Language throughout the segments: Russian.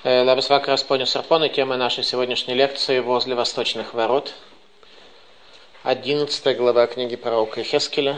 Лабисвак Распони Сарпон, и тема нашей сегодняшней лекции «Возле восточных ворот». 11 глава книги пророка Йехескеля.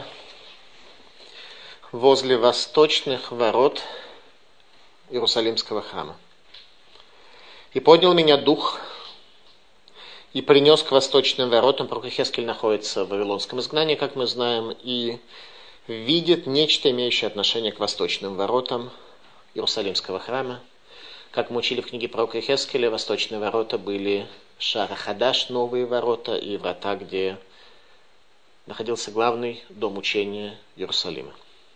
«Возле восточных ворот Иерусалимского храма. И поднял меня дух, и принес к восточным воротам». Пророк Йехескель находится в вавилонском изгнании, как мы знаем, и видит нечто, имеющее отношение к восточным воротам Иерусалимского храма. Как мы учили в книге пророка Йехескеля, восточные ворота были Шаар ха-Хадаш, новые ворота, и врата, где находился главный дом учения Иерусалима.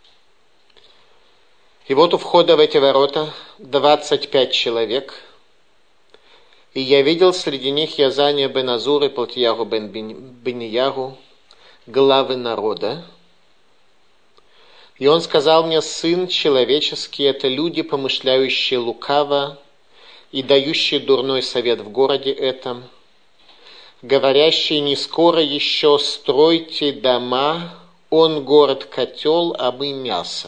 И вот у входа в эти ворота 25 человек, и я видел среди них Язания бен Азур и Палтиягу бен Бениягу, главы народа. И он сказал мне: «Сын человеческий, это люди, помышляющие лукаво и дающие дурной совет в городе этом, говорящие: не скоро еще стройте дома, он город котел, а мы мясо».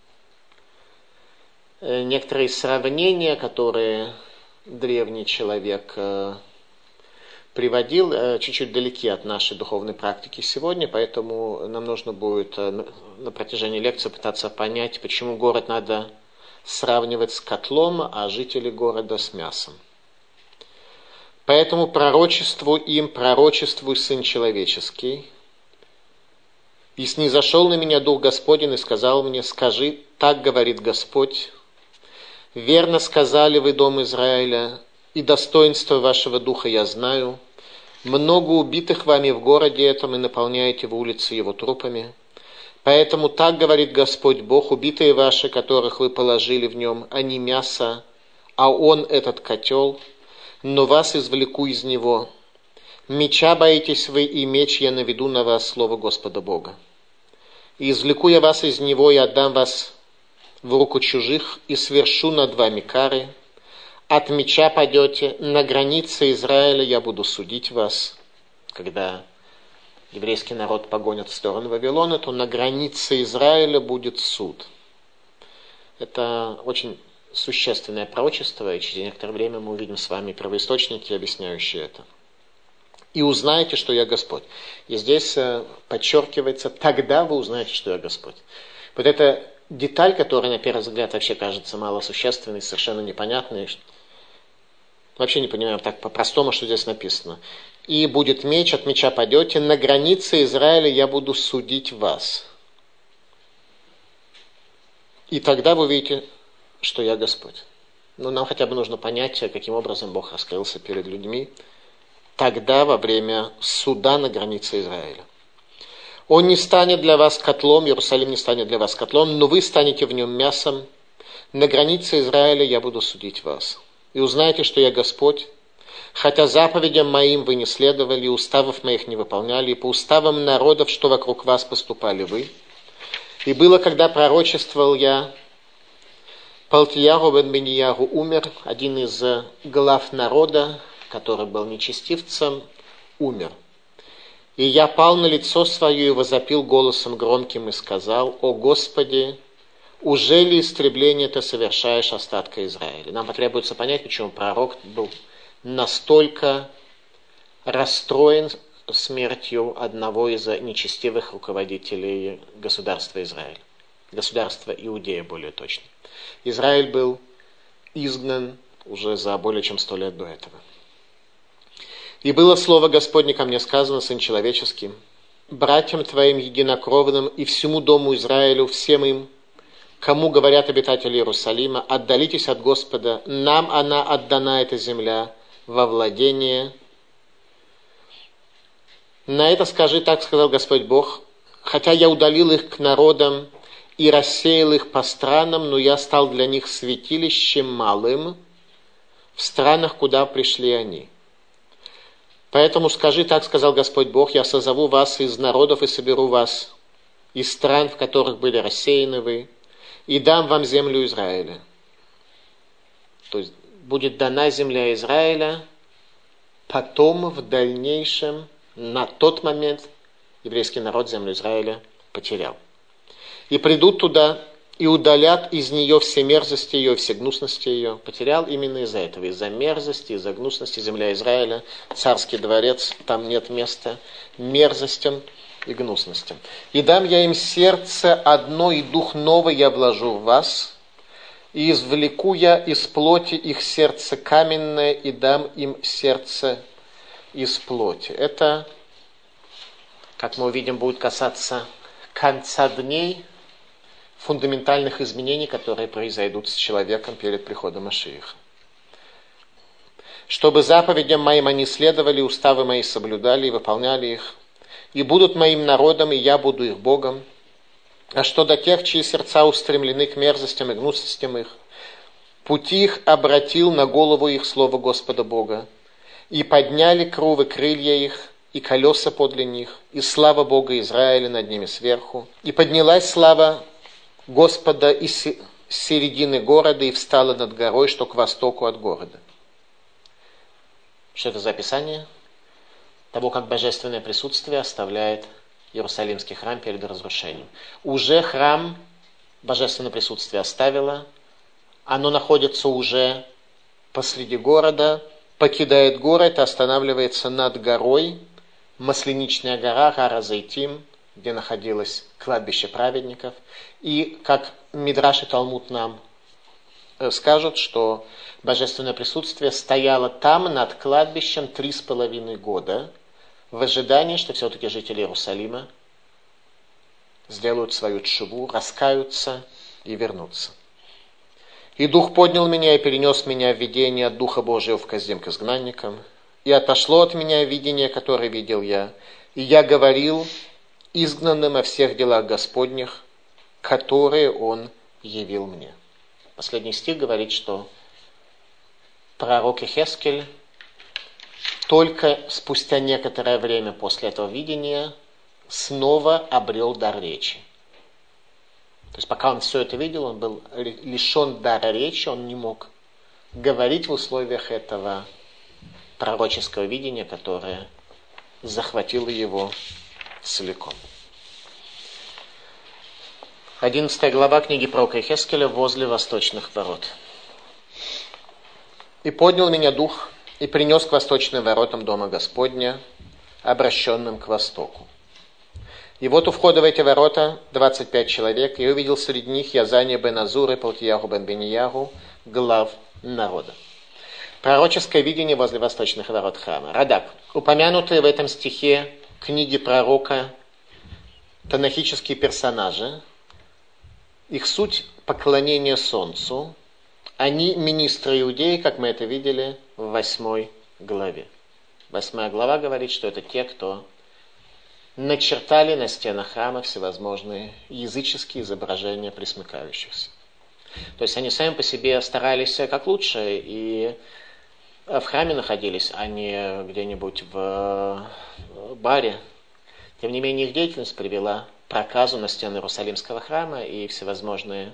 Некоторые сравнения, которые древний человек приводил, чуть-чуть далеки от нашей духовной практики сегодня, поэтому нам нужно будет на протяжении лекции пытаться понять, почему город надо сравнивать с котлом, а жители города с мясом. Поэтому пророчествуй Сын человеческий. И снизошел на меня Дух Господень и сказал мне: скажи, так говорит Господь, верно сказали вы, дом Израиля, и достоинство вашего духа я знаю. Много убитых вами в городе этом, и наполняете вы улицы его трупами. Поэтому так говорит Господь Бог: убитые ваши, которых вы положили в нем, они мясо, а он этот котел, но вас извлеку из него. Меча боитесь вы, и меч я наведу на вас, слово Господа Бога. И извлеку я вас из него, и отдам вас в руку чужих, и свершу над вами кары. От меча падете, на границе Израиля я буду судить вас. Когда еврейский народ погонят в сторону Вавилона, то на границе Израиля будет суд. Это очень существенное пророчество, и через некоторое время мы увидим с вами первоисточники, объясняющие это. «И узнаете, что я Господь». И здесь подчеркивается: «тогда вы узнаете, что я Господь». Вот эта деталь, которая на первый взгляд вообще кажется малосущественной, совершенно непонятной. Вообще не понимаем так по-простому, что здесь написано. «И будет меч, от меча падете, на границе Израиля я буду судить вас. И тогда вы увидите, что я Господь». Но нам хотя бы нужно понять, каким образом Бог раскрылся перед людьми тогда, во время суда на границе Израиля. «Он не станет для вас котлом, Иерусалим не станет для вас котлом, но вы станете в нем мясом. На границе Израиля я буду судить вас. И узнаете, что я Господь, хотя заповедям моим вы не следовали, уставов моих не выполняли, и по уставам народов, что вокруг вас, поступали вы. И было, когда пророчествовал я, Палтиягу бен Бениягу умер, один из глав народа, который был нечестивцем, умер. И я пал на лицо свое и возопил голосом громким и сказал: о Господи, уже ли истребление ты совершаешь остатка Израиля?» Нам потребуется понять, почему пророк был настолько расстроен смертью одного из нечестивых руководителей государства Израиль. Государства Иудея, более точно. Израиль был изгнан уже за более чем 100 лет до этого. «И было слово Господне ко мне сказано: сын человеческий, братьям твоим единокровным и всему дому Израилю, всем им, кому говорят обитатели Иерусалима: отдалитесь от Господа, нам она отдана, эта земля, во владение. На это скажи, так сказал Господь Бог: хотя я удалил их к народам и рассеял их по странам, но я стал для них святилищем малым в странах, куда пришли они. Поэтому скажи, так сказал Господь Бог: я созову вас из народов и соберу вас из стран, в которых были рассеяны вы, и дам вам землю Израиля». То есть будет дана земля Израиля, потом в дальнейшем, на тот момент еврейский народ землю Израиля потерял. «И придут туда и удалят из нее все мерзости ее, все гнусности ее. Потерял именно из-за этого, из-за мерзости, из-за гнусности земля Израиля, царский дворец, там нет места мерзостям и гнусностям. И дам я им сердце одно, и дух новый я вложу в вас, и извлеку я из плоти их сердце каменное, и дам им сердце из плоти. Это, как мы увидим, будет касаться конца дней, фундаментальных изменений, которые произойдут с человеком перед приходом Машиаха. Чтобы заповедям моим они следовали, уставы мои соблюдали и выполняли их, и будут моим народом, и я буду их Богом. А что до тех, чьи сердца устремлены к мерзостям и гнусностям их, пути их обратил на голову их слово Господа Бога, и подняли крувы крылья их, и колеса подле них, и слава Бога Израиля над ними сверху, и поднялась слава Господа из середины города и встала над горой, что к востоку от города. Что это за описание того, как божественное присутствие оставляет Иерусалимский храм перед разрушением? Уже храм божественное присутствие оставило, оно находится уже посреди города, покидает город и останавливается над горой, Масленичная гора, гора Зайтим, где находилось кладбище праведников. И как Мидраш и Талмуд нам скажут, что божественное присутствие стояло там над кладбищем 3,5 года в ожидании, что все-таки жители Иерусалима сделают свою тшуву, раскаются и вернутся. «И Дух поднял меня и перенес меня в видение от Духа Божьего в Каздим к изгнанникам, и отошло от меня видение, которое видел я, и я говорил изгнанным о всех делах Господних, которые Он явил мне». Последний стих говорит, что пророк Ихескель только спустя некоторое время после этого видения снова обрел дар речи. То есть пока он все это видел, он был лишен дара речи, он не мог говорить в условиях этого пророческого видения, которое захватило его целиком. 11 глава книги пророка Ихескеля возле восточных ворот. «И поднял меня Дух, и принес к восточным воротам Дома Господня, обращенным к востоку. И вот у входа в эти ворота 25 человек, и увидел среди них Язания бен Азур и Палтиягу бен Бениягу, глав народа». Пророческое видение возле восточных ворот храма. Радак. Упомянутые в этом стихе книги пророка танахические персонажи, их суть поклонение солнцу, они министры иудеи, как мы это видели в 8 главе. 8 глава говорит, что это те, кто начертали на стенах храма всевозможные языческие изображения пресмыкающихся. То есть они сами по себе старались как лучше и в храме находились, а не где-нибудь в баре. Тем не менее, их деятельность привела к проказу на стены Иерусалимского храма, и всевозможные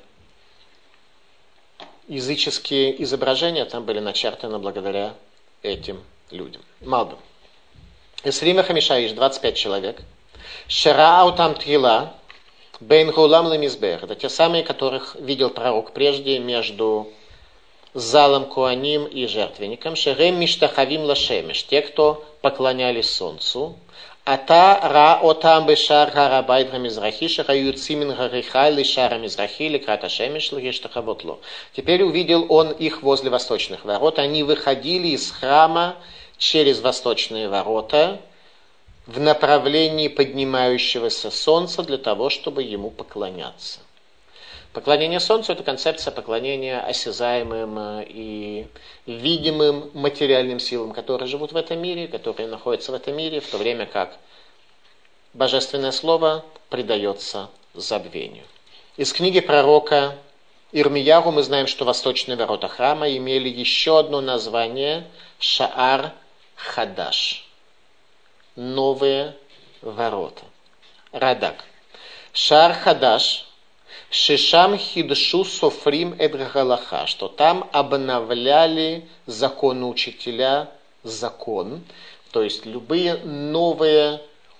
языческие изображения там были начертаны благодаря этим людям. Малбим. Исрима Хамишаиш, 25 человек. Шераутам Тхила, Бейн Гулам Лемизбех. Это те самые, которых видел пророк прежде между залом Куаним и жертвенником. Шерем Миштахавим Лашемеш. Те, кто поклонялись солнцу. Ата ра отам бешар гарабайт гамизрахи шахаю цимин гарихай лишара мизрахи ликрата шемеш лгештахавотло. Теперь увидел он их возле восточных ворот. Они выходили из храма через восточные ворота в направлении поднимающегося солнца для того, чтобы ему поклоняться. Поклонение солнцу – это концепция поклонения осязаемым и видимым материальным силам, которые живут в этом мире, которые находятся в этом мире, в то время как божественное слово предается забвению. Из книги пророка Ирмиягу мы знаем, что восточные ворота храма имели еще одно название – Шаар Хадаш. Новые ворота. Радак. Шаар Хадаш. Шишам хидшу софрим эдгалаха, что там обновляли законоучителя закон, то есть любые новые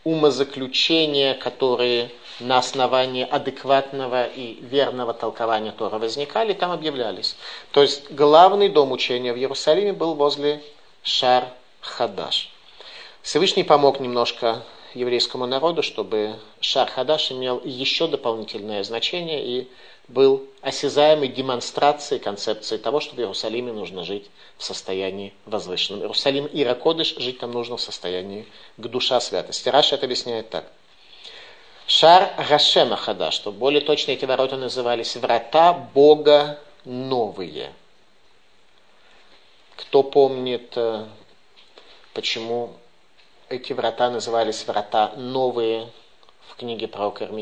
умозаключения, которые на основании адекватного и верного толкования Тора возникали, там объявлялись. То есть главный дом учения в Иерусалиме был возле Шар-Хадаш. Всевышний помог немножко еврейскому народу, чтобы Шар-Хадаш имел еще дополнительное значение и был осязаемой демонстрацией концепции того, что в Иерусалиме нужно жить в состоянии возвышенном. Иерусалим Ир а-Кодеш, жить там нужно в состоянии к душа святости. Раши это объясняет так. Шар Гашема Хадаш, что более точно эти ворота назывались врата Бога новые. Кто помнит, почему эти врата назывались врата новые в книге пророка Ирмии?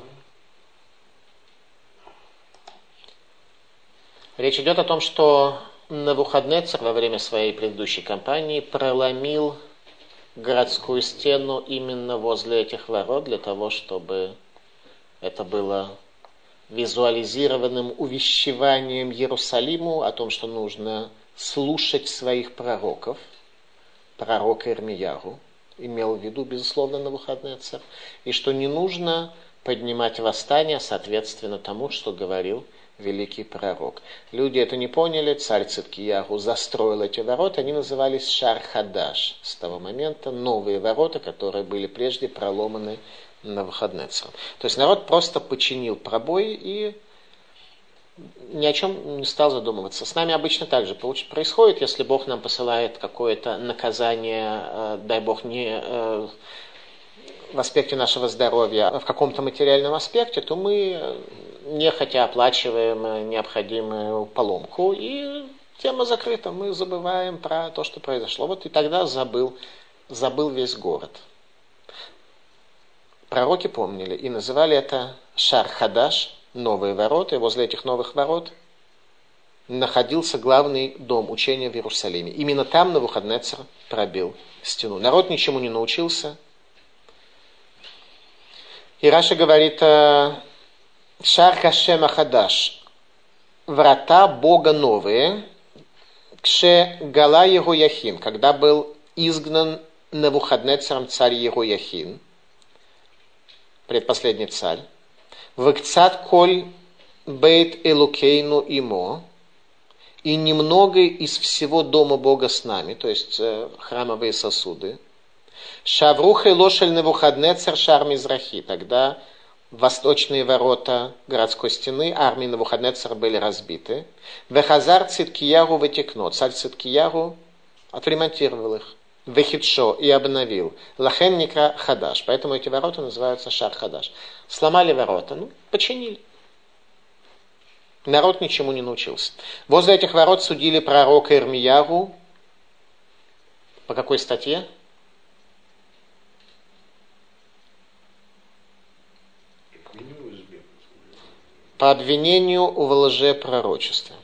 Речь идет о том, что Навуходнецар во время своей предыдущей кампании проломил городскую стену именно возле этих ворот, для того, чтобы это было визуализированным увещеванием Иерусалиму о том, что нужно слушать своих пророков. Пророка Ирмияру имел в виду, безусловно, Навуходнецар, и что не нужно поднимать восстание соответственно тому, что говорил великий пророк. Люди это не поняли, царь Циткиягу застроил эти ворота, они назывались Шар-Хадаш. С того момента новые ворота, которые были прежде проломаны Навуходнецаром. То есть народ просто починил пробой и ни о чем не стал задумываться. С нами обычно так же происходит, если Бог нам посылает какое-то наказание, дай Бог, не в аспекте нашего здоровья, а в каком-то материальном аспекте, то мы нехотя оплачиваем необходимую поломку, и тема закрыта. Мы забываем про то, что произошло. Вот и тогда забыл весь город. Пророки помнили и называли это Шар-Хадаш, новые ворота, и возле этих новых ворот находился главный дом учения в Иерусалиме. Именно там Навуходнецар пробил стену. Народ ничему не научился. И Раши говорит, Шар Хашема Хадаш, врата Бога новые, Кше Гала Егояхин, когда был изгнан Навуходнецаром царь Егояхин, предпоследний царь, Векцат Коль Бейт Элукейну Имо, и немного из всего дома Бога с нами, то есть храмовые сосуды, Шавруха и Лошель Навуходнецар Шар Мизрахи, тогда восточные ворота городской стены армии Навуходнецара были разбиты. Вехазар Циткияру вытекно. Царь Циткияру отремонтировал их. Вехитшо и обновил. Лахен Никра Хадаш. Поэтому эти ворота называются Шар Хадаш. Сломали ворота, починили. Народ ничему не научился. Возле этих ворот судили пророка Ирмияру. По какой статье? По обвинению в лжепророчестве.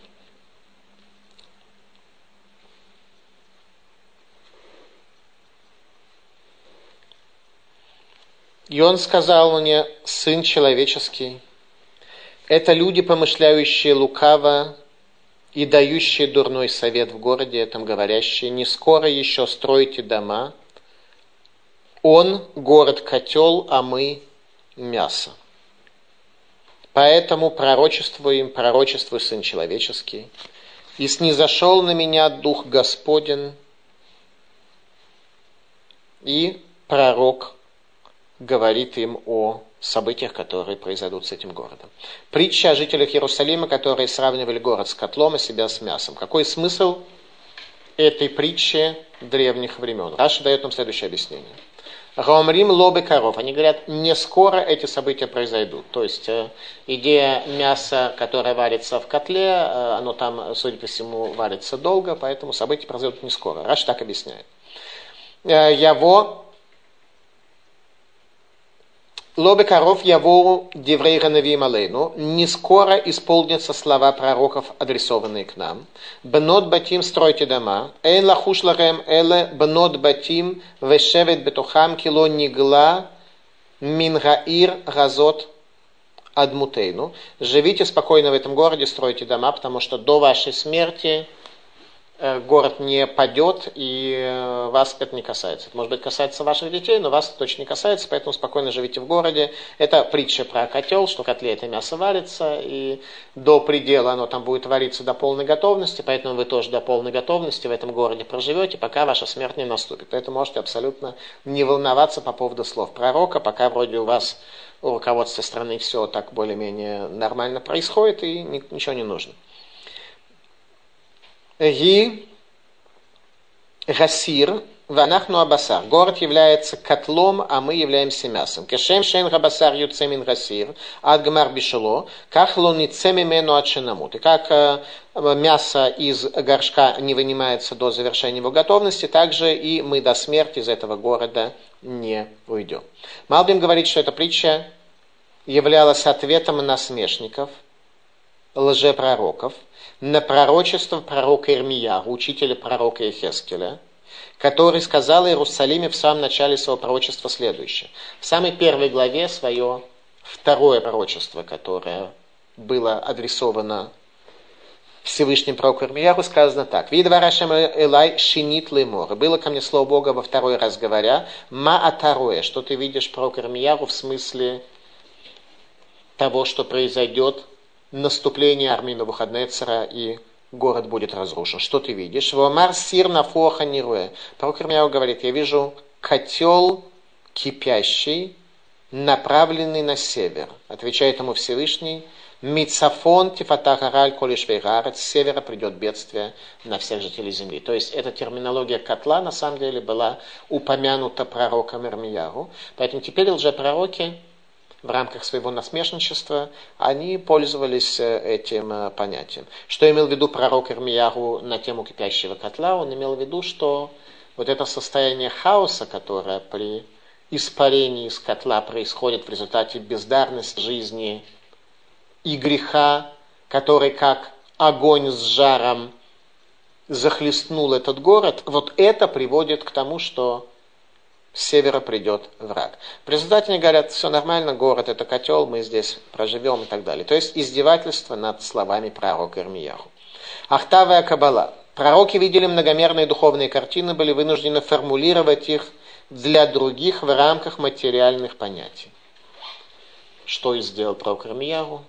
И он сказал мне, сын человеческий, это люди, помышляющие лукаво и дающие дурной совет в городе, этом говорящие, не скоро еще стройте дома, он город-котел, а мы мясо. Поэтому пророчествуй, сын человеческий, и снизошел на меня Дух Господень, и пророк говорит им о событиях, которые произойдут с этим городом. Притча о жителях Иерусалима, которые сравнивали город с котлом, а себя с мясом. Какой смысл этой притчи древних времен? Раши дает нам следующее объяснение. Гаомрим лобы коров. Они говорят, не скоро эти события произойдут. То есть идея мяса, которое варится в котле, оно там, судя по всему, варится долго, поэтому события произойдут не скоро. Раши так объясняет. Яво лобы коров явору деврей ганавим алейну. Не скоро исполнятся слова пророков, адресованные к нам. Бнот батим, стройте дома. Эйн лахуш ларем эле бнот батим вешевет бетухам кило нигла мингаир газот адмутейну. Живите спокойно в этом городе, стройте дома, потому что до вашей смерти город не падет, и вас это не касается. Это, может быть, касается ваших детей, но вас это точно не касается, поэтому спокойно живите в городе. Это притча про котел, что в котле это мясо варится, и до предела оно там будет вариться до полной готовности, поэтому вы тоже до полной готовности в этом городе проживете, пока ваша смерть не наступит. Поэтому можете абсолютно не волноваться по поводу слов пророка, пока вроде у вас у руководства страны все так более-менее нормально происходит, и ничего не нужно. Ги Гасир Ванахну Абасар. Город является котлом, а мы являемся мясом. Кешем шен Габасар Юцемин Гасир, Адгмар Бишело, Кахло Ницемимену Ачинамут. И как мясо из горшка не вынимается до завершения его готовности, также и мы до смерти из этого города не уйдем. Малбим говорит, что эта притча являлась ответом на насмешников, лжепророков, на пророчество пророка Ирмияху, учителя пророка Ехескеля, который сказал Иерусалиме в самом начале своего пророчества следующее. В самой первой главе свое второе пророчество, которое было адресовано Всевышним пророку Ирмияху, сказано так. «Видва Рашем Элай шинит лемор». Было ко мне слово Бога во второй раз говоря, «Ма атароэ», что ты видишь, пророк Ирмияху, в смысле того, что произойдет наступление армии Навуходнецера, и город будет разрушен. Что ты видишь? Вомар сир нафоха нируэ. Пророк Ирмияху говорит, я вижу котел кипящий, направленный на север. Отвечает ему Всевышний, Мицафон тифатахараль колишвейгарет, с севера придет бедствие на всех жителей земли. То есть эта терминология котла на самом деле была упомянута пророком Ирмияху. Поэтому теперь лжепророки в рамках своего насмешничества, они пользовались этим понятием. Что имел в виду пророк Ирмияху на тему кипящего котла? Он имел в виду, что вот это состояние хаоса, которое при испарении из котла происходит в результате бездарности жизни и греха, который как огонь с жаром захлестнул этот город, вот это приводит к тому, что с севера придет враг. В результате они говорят, все нормально, город это котел, мы здесь проживем и так далее. То есть издевательство над словами пророка Ирмияху. Ахтавая Каббала. Пророки видели многомерные духовные картины, были вынуждены формулировать их для других в рамках материальных понятий. Что и сделал пророк Ирмияху.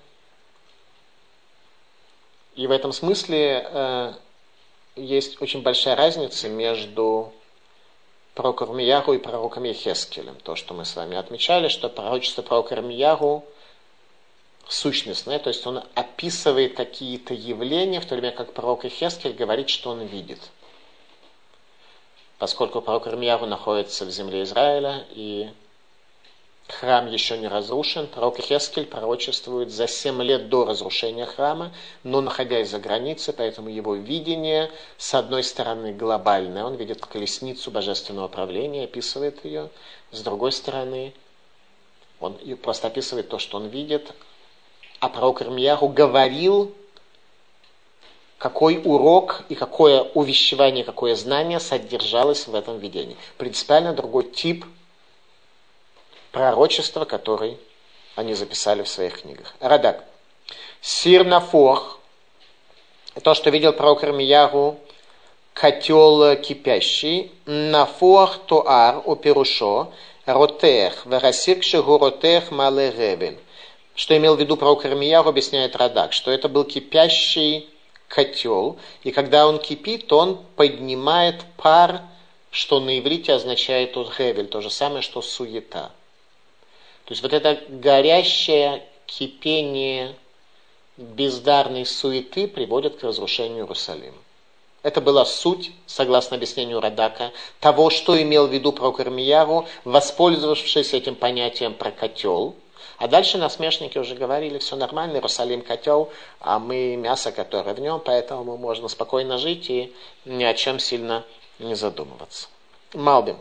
И в этом смысле есть очень большая разница между пророком Ирмияху и пророком Ехескелем. То, что мы с вами отмечали, что пророчество пророка Ирмияху сущностное, то есть он описывает какие-то явления, в то время как пророк Ехескель говорит, что он видит. Поскольку пророк Ирмияху находится в земле Израиля, и храм еще не разрушен, пророк Ехескель пророчествует за 7 лет до разрушения храма, но находясь за границей, поэтому его видение, с одной стороны, глобальное, он видит колесницу божественного правления, описывает ее, с другой стороны, он просто описывает то, что он видит, а пророк Ирмияху говорил, какой урок и какое увещевание, какое знание содержалось в этом видении. Принципиально другой тип пророчества, который они записали в своих книгах. Радак. Сир нафох. То, что видел пророк Ирмияху, котел кипящий. Нафох тоар оперушо. Ротех. Варасир кшегу ротех мале ревель. Что имел в виду пророк Ирмияху, объясняет Радак, что это был кипящий котел, и когда он кипит, то он поднимает пар, что на иврите означает ревель, то же самое, что суета. То есть вот это горящее кипение бездарной суеты приводит к разрушению Иерусалима. Это была суть, согласно объяснению Радака, того, что имел в виду пророк Ирмияху, воспользовавшись этим понятием про котел. А дальше насмешники уже говорили, все нормально, Иерусалим котел, а мы мясо, которое в нем, поэтому можно спокойно жить и ни о чем сильно не задумываться. Малбим.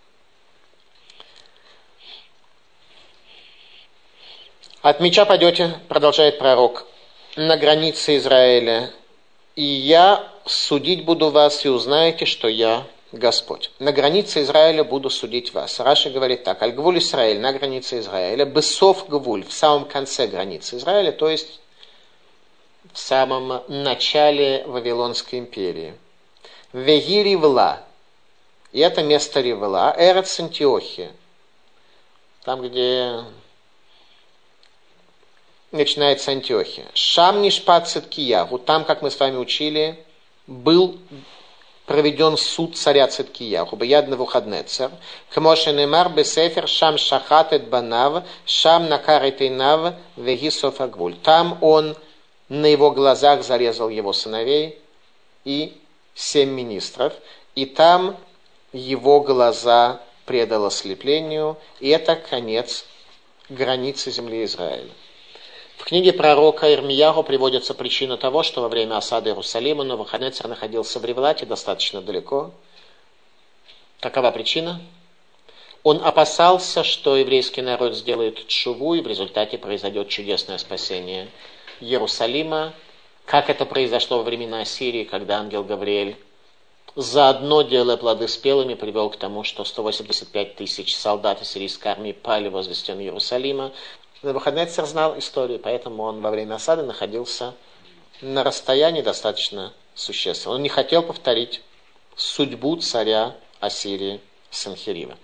От меча падете, продолжает пророк, на границе Израиля, и я судить буду вас, и узнаете, что я Господь. На границе Израиля буду судить вас. Раши говорит так, аль-гвуль Израиль, на границе Израиля, бесов гвуль, в самом конце границы Израиля, то есть в самом начале Вавилонской империи. Веги Ривла. И это место Ривла. Эрец Антиохия. Там, где начинается Антиохия. Шам Нишпат Циткиягу. Там, как мы с вами учили, был проведен суд царя Циткиягу. Бияд Навуходнецер. Кмоше немар бесефер шам шахатет банав, шам накарет инав, веги софагвуль. Там он на его глазах зарезал его сыновей и 7 министров. И там его глаза предал ослеплению. И это конец границы земли Израиля. В книге пророка Ирмияху приводится причина того, что во время осады Иерусалима Навуходоносор находился в Ривлате достаточно далеко. Какова причина? Он опасался, что еврейский народ сделает тшуву, и в результате произойдет чудесное спасение Иерусалима, как это произошло во времена Ассирии, когда ангел Гавриэль, заодно делая плоды спелыми, привел к тому, что 185 тысяч солдат ассирийской армии пали возле стен Иерусалима. Навуходоносор знал историю, поэтому он во время осады находился на расстоянии достаточно существенном. Он не хотел повторить судьбу царя Ассирии Санхерива.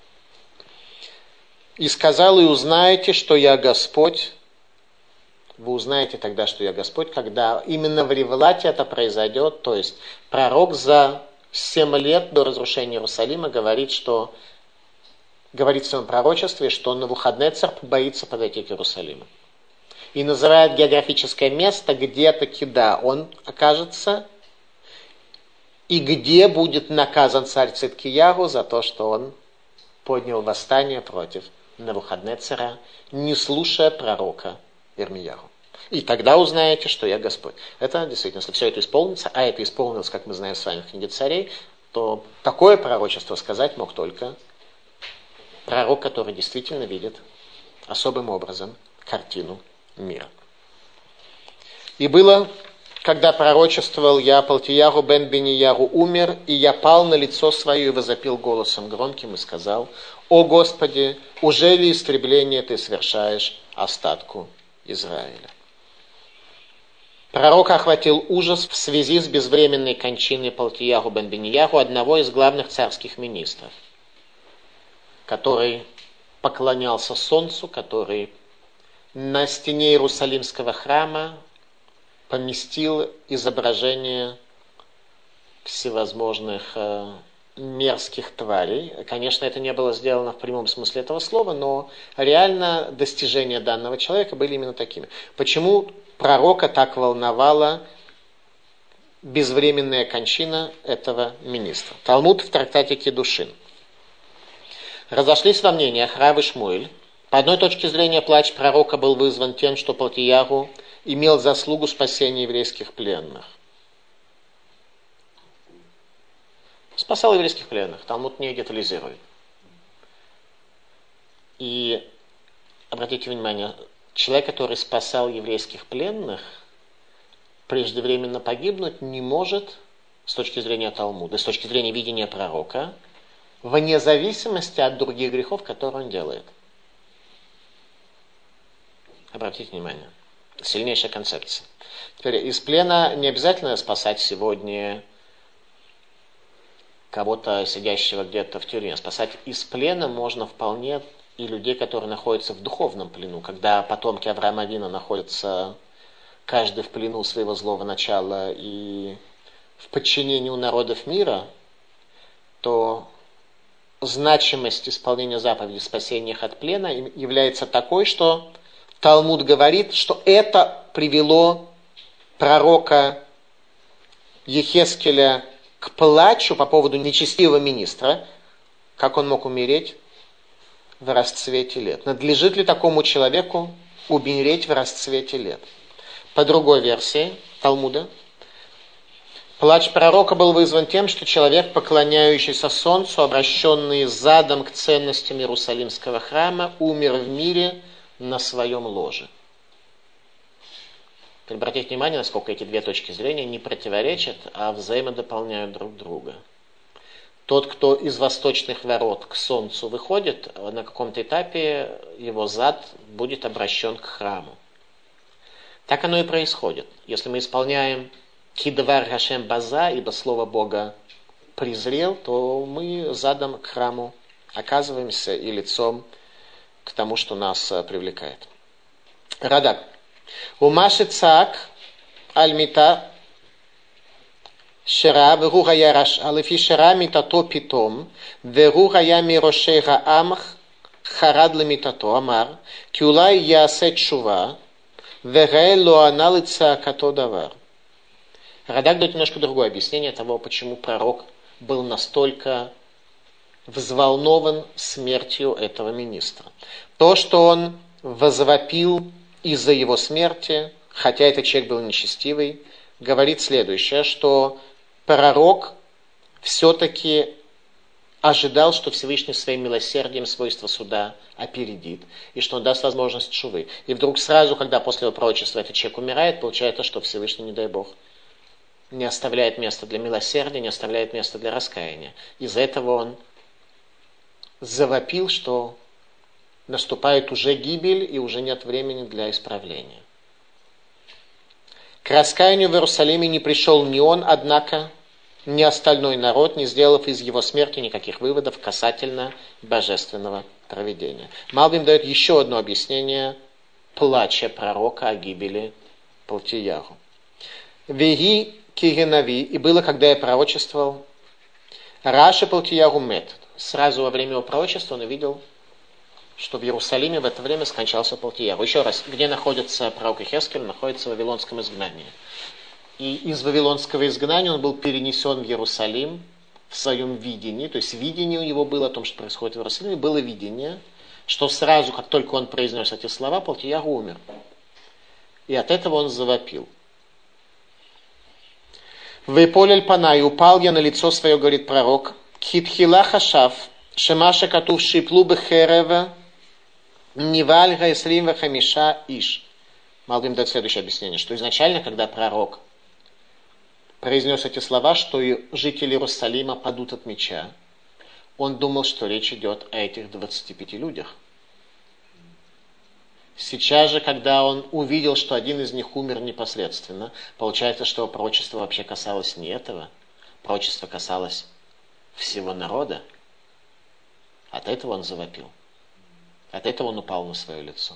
«И сказал, и узнаете, что я Господь». Вы узнаете тогда, что я Господь, когда именно в Ривлате это произойдет. То есть пророк за 7 лет до разрушения Иерусалима говорит в своем пророчестве, что Навуходоносор боится подойти к Иерусалиму. И называет географическое место, где таки да, он окажется, и где будет наказан царь Циткиягу за то, что он поднял восстание против Навуходоносора, не слушая пророка Ирмияху. И тогда узнаете, что я Господь. Это действительно, если все это исполнится, а это исполнилось, как мы знаем с вами в книге Царей, то такое пророчество сказать мог только пророк, который действительно видит особым образом картину мира. И было, когда пророчествовал я, Палтияру бен Бенияру умер, и я пал на лицо свое и возопил голосом громким и сказал: «О Господи, уже ли истребление Ты совершаешь остатку Израиля?» Пророка охватил ужас в связи с безвременной кончиной Палтияру бен Бенияру, одного из главных царских министров, который поклонялся солнцу, который на стене Иерусалимского храма поместил изображение всевозможных мерзких тварей. Конечно, это не было сделано в прямом смысле этого слова, но реально достижения данного человека были именно такими. Почему пророка так волновала безвременная кончина этого министра? Талмуд в трактате Кедушин. Разошлись во мнениях Рав и Шмуэль. По одной точке зрения, плач пророка был вызван тем, что Палтияру имел заслугу спасения еврейских пленных. Спасал еврейских пленных. Талмуд не детализирует. И обратите внимание, человек, который спасал еврейских пленных, преждевременно погибнуть не может с точки зрения Талмуда, с точки зрения видения пророка, вне зависимости от других грехов, которые он делает. Обратите внимание. Сильнейшая концепция. Теперь, из плена не обязательно спасать сегодня кого-то, сидящего где-то в тюрьме. Спасать из плена можно вполне и людей, которые находятся в духовном плену. Когда потомки Авраама Авина находятся каждый в плену своего злого начала и в подчинении у народов мира, то значимость исполнения заповеди спасения их от плена является такой, что Талмуд говорит, что это привело пророка Ехескеля к плачу по поводу нечестивого министра, как он мог умереть в расцвете лет. Надлежит ли такому человеку умереть в расцвете лет? По другой версии Талмуда, плач пророка был вызван тем, что человек, поклоняющийся солнцу, обращенный задом к ценностям Иерусалимского храма, умер в мире на своем ложе. Обратите внимание, насколько эти две точки зрения не противоречат, а взаимодополняют друг друга. Тот, кто из восточных ворот к солнцу выходит, на каком-то этапе его зад будет обращен к храму. Так оно и происходит. Если мы исполняем кидвар Хашем база, ибо слово Бога презрел, то мы задом к храму оказываемся и лицом к тому, что нас привлекает. Радак. Умаши цак альмита шера вегу гая раша, лефи шера митато питом, вегу гая мирошей гаамх харад лемитато, амар, кюлай ясе чува, вегай лоанал цаакато давар. Радак дает немножко другое объяснение того, почему пророк был настолько взволнован смертью этого министра. То, что он возвопил из-за его смерти, хотя этот человек был нечестивый, говорит следующее, что пророк все-таки ожидал, что Всевышний своим милосердием свойства суда опередит, и что он даст возможность чувы. И вдруг сразу, когда после его пророчества этот человек умирает, получается, что Всевышний, не дай Бог, не оставляет места для милосердия, не оставляет места для раскаяния. Из-за этого он завопил, что наступает уже гибель и уже нет времени для исправления. К раскаянию в Иерусалиме не пришел ни он, однако, ни остальной народ, не сделав из его смерти никаких выводов касательно божественного провидения. Малбим дает еще одно объяснение плача пророка о гибели Палтияру. Веги кигенави, и было, когда я пророчествовал, Раша Палтияру мет. Сразу во время его пророчества он увидел, что в Иерусалиме в это время скончался Палтияру. Еще раз, где находится пророк Ихескель? Находится в Вавилонском изгнании. И из Вавилонского изгнания он был перенесен в Иерусалим в своем видении. То есть видение у него было о том, что происходит в Иерусалиме. Было видение, что сразу, как только он произнес эти слова, Палтияру умер. И от этого он завопил. «Вейполель панай, упал я на лицо свое, говорит пророк, китхила хашав, шемаша катув шиплу бехерева, ниваль гаислим вахамиша иш». Малбим дает следующее объяснение, что изначально, когда пророк произнес эти слова, что и жители Иерусалима падут от меча, он думал, что речь идет о этих 25 людях. Сейчас же, когда он увидел, что один из них умер непосредственно, получается, что пророчество вообще касалось не этого. Пророчество касалось всего народа. От этого он завопил. От этого он упал на свое лицо.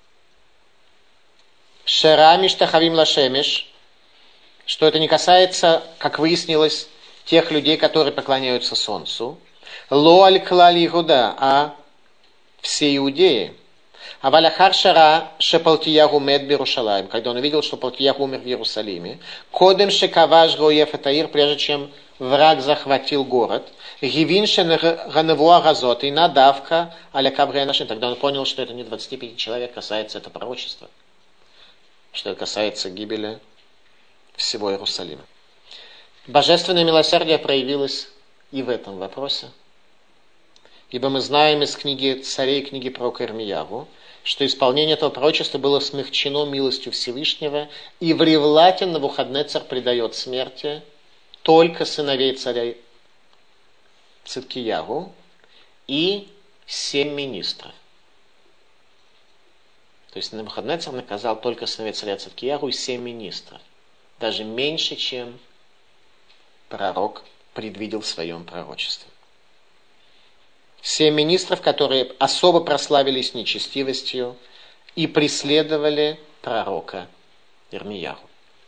Шерамиш тахавим лашемиш, что это не касается, как выяснилось, тех людей, которые поклоняются солнцу. Ло аль клали Иуда, а все иудеи. Аваляхар шара шепалтиягу мед Берушалаим, когда он увидел, что Палтиягу умер в Иерусалиме, кодем шекаваш гоев этаир, прежде чем враг захватил город, гивин шенганевуа газот, и надавка аля кабрианашин, тогда он понял, что это не 25 человек касается это пророчества, что это касается гибели всего Иерусалима. Божественное милосердие проявилось и в этом вопросе. Ибо мы знаем из книги царей, книги пророка Ирмиягу, что исполнение этого пророчества было смягчено милостью Всевышнего, и в Ревлате Навуходнецар предает смерти только сыновей царя Циткиягу и 7 министров. То есть Навуходнецар наказал только сыновей царя Циткиягу и 7 министров. Даже меньше, чем пророк предвидел в своем пророчестве. 7 министров, которые особо прославились нечестивостью и преследовали пророка Ирмиягу.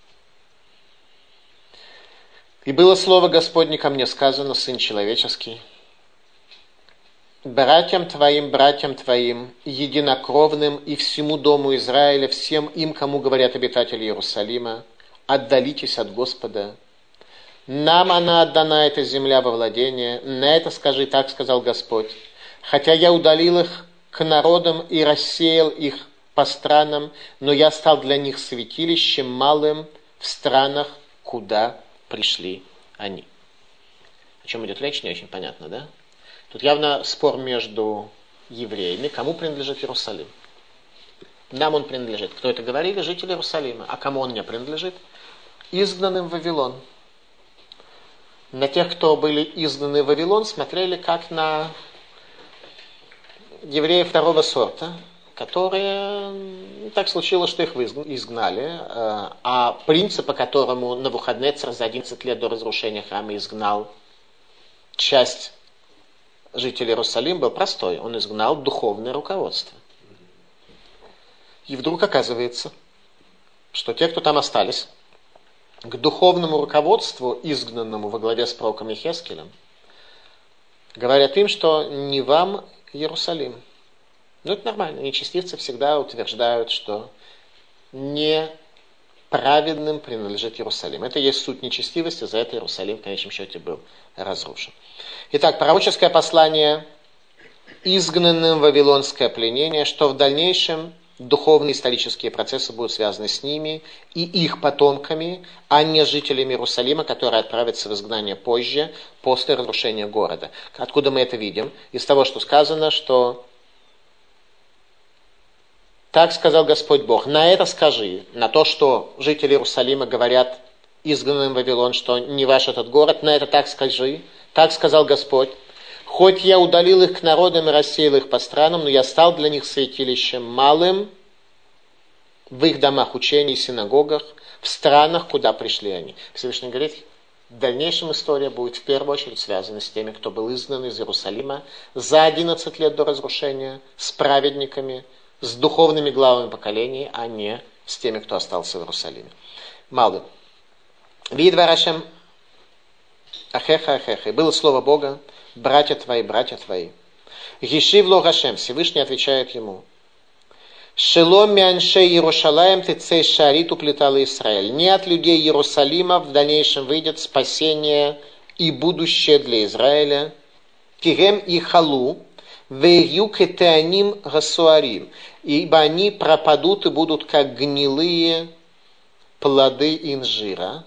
И было слово Господне ко мне сказано, Сын человеческий, братьям твоим, единокровным и всему дому Израиля, всем им, кому говорят обитатели Иерусалима, отдалитесь от Господа. Нам она отдана, эта земля, во владение. На это скажи, так сказал Господь. Хотя я удалил их к народам и рассеял их по странам, но я стал для них святилищем малым в странах, куда пришли они. О чем идет речь, не очень понятно, да? Тут явно спор между евреями. Кому принадлежит Иерусалим? Нам он принадлежит. Кто это говорили? Жители Иерусалима. А кому он не принадлежит? Изгнанным в Вавилон. На тех, кто были изгнаны в Вавилон, смотрели как на евреев второго сорта, которые, так случилось, что их изгнали, а принцип, по которому Навуходнецер за 11 лет до разрушения храма изгнал часть жителей Иерусалима, был простой. Он изгнал духовное руководство. И вдруг оказывается, что те, кто там остались, к духовному руководству, изгнанному во главе с пророком Йехескелем, говорят им, что не вам Иерусалим. Ну, это нормально. Нечестивцы всегда утверждают, что неправедным принадлежит Иерусалим. Это и есть суть нечестивости, за это Иерусалим в конечном счете был разрушен. Итак, пророческое послание изгнанным в вавилонское пленение, что в дальнейшем духовные исторические процессы будут связаны с ними и их потомками, а не с жителями Иерусалима, которые отправятся в изгнание позже, после разрушения города. Откуда мы это видим? Из того, что сказано, что так сказал Господь Бог. На это скажи, на то, что жители Иерусалима говорят изгнанным в Вавилон, что не ваш этот город, на это так скажи. Так сказал Господь. Хоть я удалил их к народам и рассеял их по странам, но я стал для них святилищем малым в их домах учений и синагогах, в странах, куда пришли они. Всевышний говорит, в дальнейшем история будет в первую очередь связана с теми, кто был изгнан из Иерусалима за 11 лет до разрушения, с праведниками, с духовными главами поколений, а не с теми, кто остался в Иерусалиме. Малым. Видварашем ахеха ахеха. Было слово Бога, братья твои. Гишив ло Гашем, Всевышний отвечает ему. Шелом мянше Иерушалаем тецей шарит уплетала Израиль. Не от людей Иерусалима в дальнейшем выйдет спасение и будущее для Израиля. Кирем и халу, вею кетеаним гасуарим. Ибо они пропадут и будут как гнилые плоды инжира.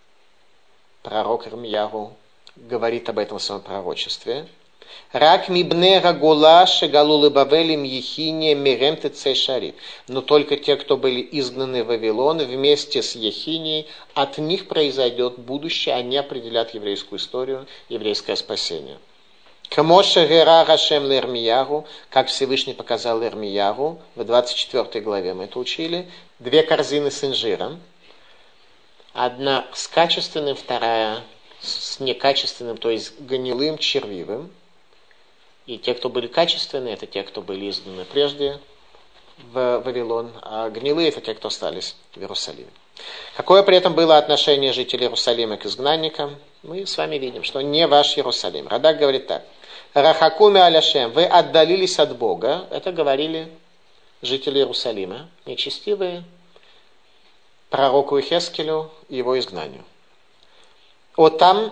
Пророк Ирмиягу говорит об этом в своем пророчестве. Рак мибне рагула шегалулы бавелим ехине мерем тецей шарит. Но только те, кто были изгнаны в Вавилон вместе с Ехинией, от них произойдет будущее, они определят еврейскую историю, еврейское спасение. Камоше гера Гашем лермиягу, как Всевышний показал Ирмиягу, в 24 главе мы это учили, 2 корзины с инжиром, одна с качественным, вторая с некачественным, то есть гнилым, червивым. И те, кто были качественные, это те, кто были изгнаны прежде в Вавилон, а гнилые, это те, кто остались в Иерусалиме. Какое при этом было отношение жителей Иерусалима к изгнанникам? Мы с вами видим, что не ваш Иерусалим. Радак говорит так. Рахакуми аляшем, вы отдалились от Бога. Это говорили жители Иерусалима, нечестивые, пророку Йехескелю и его изгнанию. Отам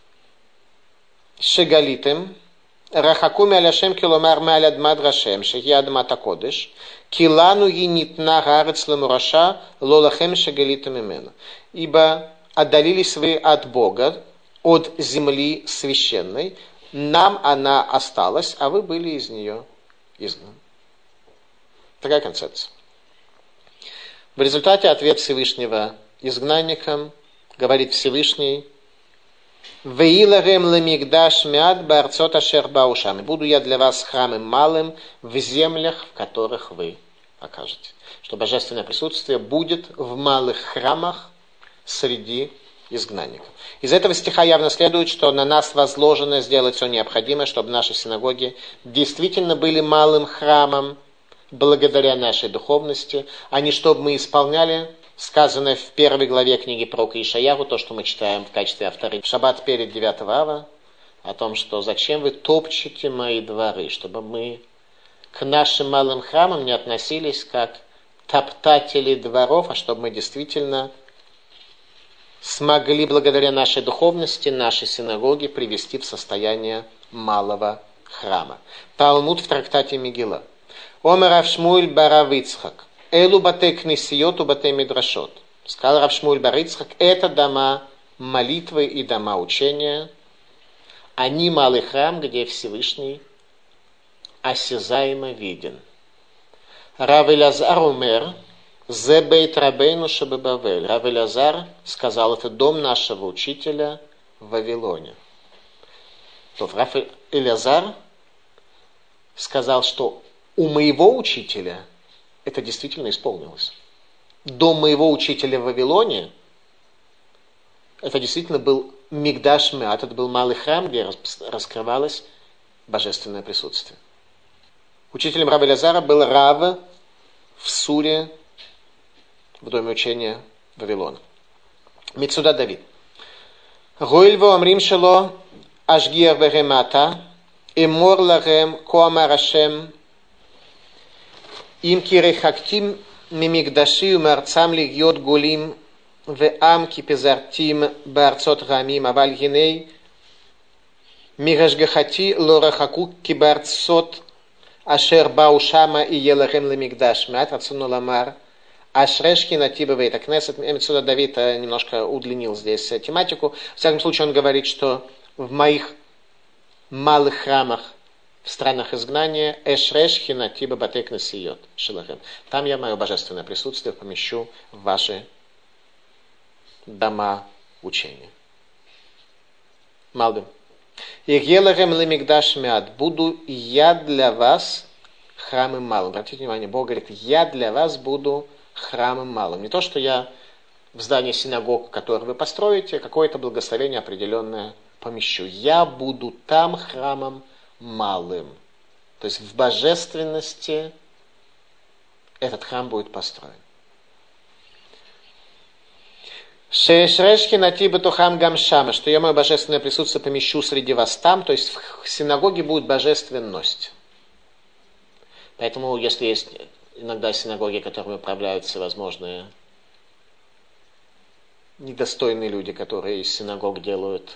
шегалитым, Рахакуми аляшем киломар ма'аль адмад рашем, шехи адмат акодеш, килану ги нитна гарец ламураша, лолахем шегалитым имена. Ибо отдалились вы от Бога, от земли священной, нам она осталась, а вы были из нее изгнаны. Такая концепция. В результате ответ Всевышнего изгнанникам говорит Всевышний: «Веиларем лемигдаш мят барцот ашер баушам». Буду я для вас храмом малым в землях, в которых вы окажетесь. Что божественное присутствие будет в малых храмах среди изгнанников. Из этого стиха явно следует, что на нас возложено сделать все необходимое, чтобы наши синагоги действительно были малым храмом благодаря нашей духовности, а не чтобы мы исполняли сказанное в первой главе книги пророка Ишаяху, то, что мы читаем в качестве авторы в шаббат перед 9 ава, о том, что зачем вы топчете мои дворы, чтобы мы к нашим малым храмам не относились как топтатели дворов, а чтобы мы действительно смогли благодаря нашей духовности наши синагоги привести в состояние малого храма. Талмуд в трактате Мегилла. Омер Рав Шмуэль бар Рав Ицхак. Элу бате кнесиот у бате мидрашот. Сказал Рав Шмуэль бар Ицхак, это дома молитвы и дома учения. Они малый храм, где Всевышний осязаемо виден. Рав Элязар умер, зе бейт рабейну шебебавель. Рав Элязар сказал, это дом нашего учителя в Вавилоне. То Рав Элязар сказал, что у моего учителя это действительно исполнилось. Дом моего учителя в Вавилоне, это действительно был Мигдаш Меат, это был малый храм, где раскрывалось божественное присутствие. Учителем Рава Элязара был Рав в Суре, в доме учения Вавилона. Мицуда Давид. Гойль во амрим шело ашгиах вегемата, эмор лахем коамар Ашем, им кирехактим мимигдаши умарцам лигьот гулим веам кипезартим барцот рамим аваль гиней мирашгахати лорахаку кибарцот ашер баушама и елахем лемигдаш мат рацуну ламар ашрешки натиба вейта кнесет. Мицуда Давид немножко удлинил здесь тематику. В всяком случае он говорит, что в моих малых храмах в странах изгнания эшрешки натиба батек насиот шилахем. Там я мое божественное присутствие помещу в ваши дома учения. Малдым. Игелахем лемигдаш мят. Буду я для вас храмом малым. Обратите внимание, Бог говорит, я для вас буду храмом малым. Не то, что я в здании синагог, которое вы построите, какое-то благословение определенное помещу. Я буду там храмом малым. То есть в божественности этот храм будет построен. Шешрешки натиба тухам гамшама, что я мое божественное присутствие помещу среди вас там, то есть в синагоге будет божественность. Поэтому, если есть иногда синагоги, которыми управляют всевозможные недостойные люди, которые из синагог делают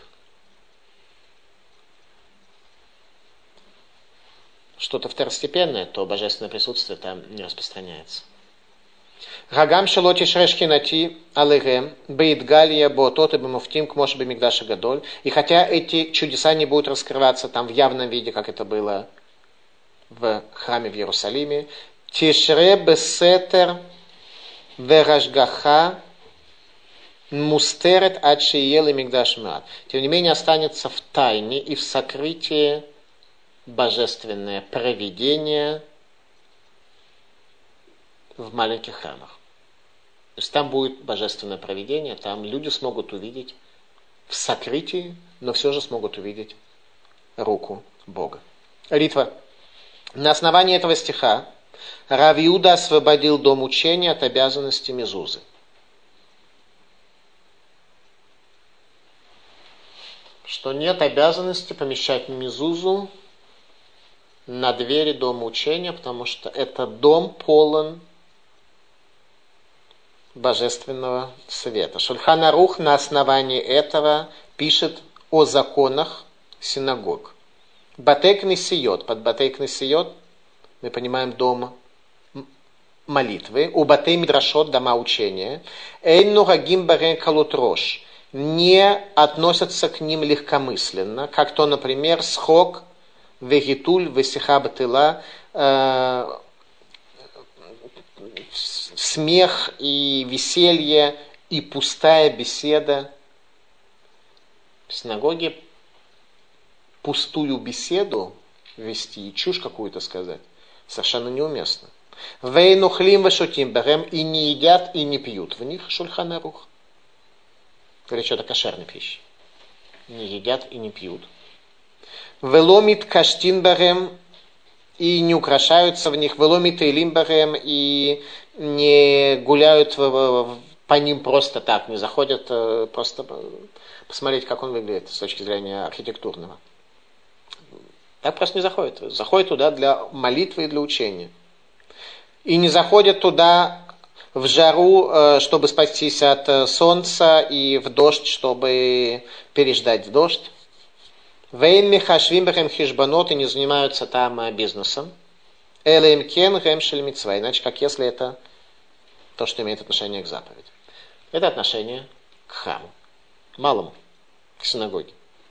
что-то второстепенное, то божественное присутствие там не распространяется. Гагам шелоти шрешки нати алегем беидгалия ботот и бемуфтим к моше бемигдаша гадоль. И хотя эти чудеса не будут раскрываться там в явном виде, как это было в храме в Иерусалиме, тишре бесетер верашгаха мустерет ачиел и мигдаш мат. Тем не менее останется в тайне и в сокрытии божественное провидение в маленьких храмах. То есть там будет божественное провидение, там люди смогут увидеть в сокрытии, но все же смогут увидеть руку Бога. Ритва. На основании этого стиха Рав Иуда освободил дом учения от обязанности мезузы. Что нет обязанности помещать мезузу на двери дома учения, потому что этот дом полон божественного света. Шульхан Арух на основании этого пишет о законах синагог. Батей кнесиот. Под батей кнесиот мы понимаем дом молитвы. У батей мидрашот, дома учения. Эйн нугагим барен калутрош. Не относятся к ним легкомысленно, как то, например, схок, вегитуль, весиха батыла, смех и веселье и пустая беседа. В синагоге пустую беседу вести и чушь какую-то сказать совершенно неуместно. Вейнухлим вашутим берем, и не едят, и не пьют в них. Шульхан Арух. Речь идет о кошерной пище. Не едят и не пьют. Веломит каштин берем, и не украшаются в них. Веломит эйлим берем, и не гуляют по ним просто так, не заходят просто посмотреть, как он выглядит с точки зрения архитектурного. Так просто не заходят. Заходят туда для молитвы и для учения. И не заходят туда в жару, чтобы спастись от солнца, и в дождь, чтобы переждать в дождь. Вейн михашвим бэхэм хишбанот, и не занимаются там бизнесом. Элэм кен гэм шель мицва, иначе как если это то, что имеет отношение к заповеди. Это отношение к храму, малому, к синагоге.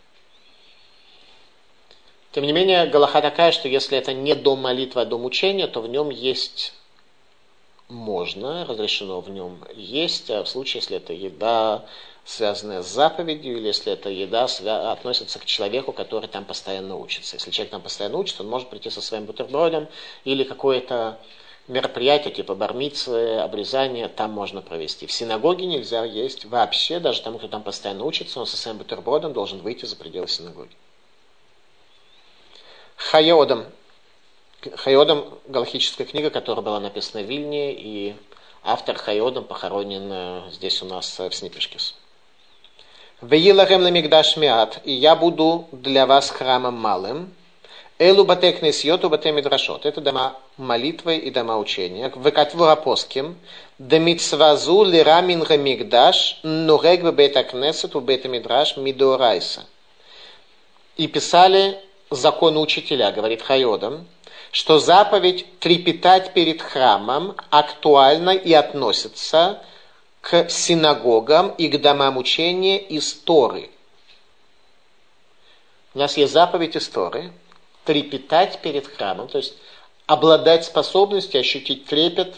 Тем не менее, галаха такая, что если это не дом молитвы, а дом учения, то в нем есть можно, разрешено в нем есть, а в случае, если это еда, связанная с заповедью, или если эта еда относится к человеку, который там постоянно учится. Если человек там постоянно учится, он может прийти со своим бутербродом или какой-то мероприятия типа бар-мицвы, обрезания там можно провести. В синагоге нельзя есть вообще, даже тому, кто там постоянно учится, он со своим бутербродом должен выйти за пределы синагоги. Хайодам. Хайодам – галахическая книга, которая была написана в Вильне, и автор Хайодам похоронен здесь у нас в Снипешкис. «Веилахем ламигдаш миат, и я буду для вас храмом малым, элу бате кнесьот, у бате мидрашот». Это дома молитвы и дома учения. «Векатву апоским, да митцвазу лира минга мигдаш, нурег бета кнесет, у бета мидраш мидорайса». И писали закон учителя, говорит Хайодам, что заповедь трепетать перед храмом актуальна и относится к синагогам и к домам учения из Торы. У нас есть заповедь из Торы трепетать перед храмом, то есть обладать способностью ощутить трепет